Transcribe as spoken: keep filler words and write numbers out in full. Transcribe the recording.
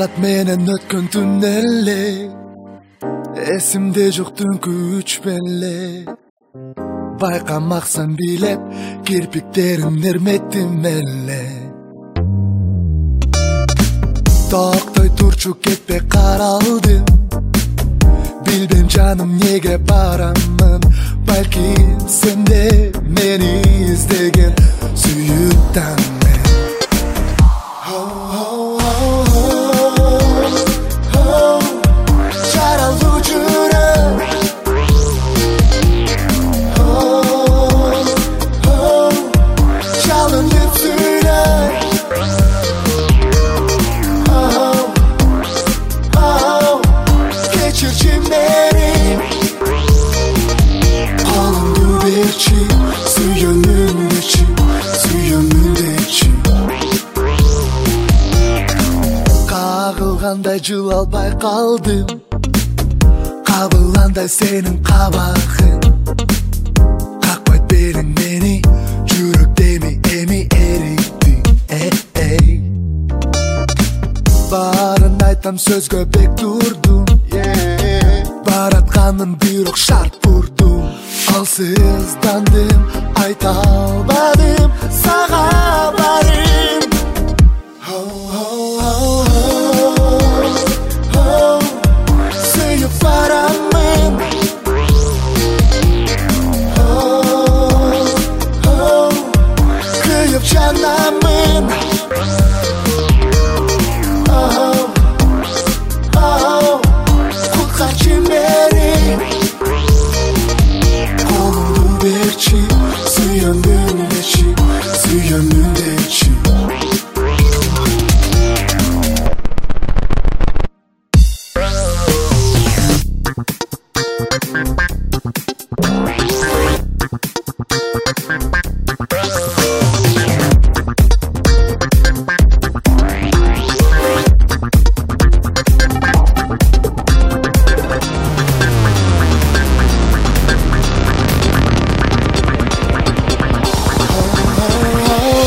Сагат менен өткөн түн эле эсимде жок түнкү үч беле байкамаксан билеп кирпиктерин эрметтим эле токтой турчу кетпей каралдым билбейм жаным неге барамын балки сенде мени издеген сүйүктан Кагылгандай жылалбай калдым кабылгандай сенин кабагың какпайт белиң мени жүрөктеми эми эритти эй баарын айтам сөзгө бек турдум баратканым бирок шарт бурдум алсыздандым айта албадым сага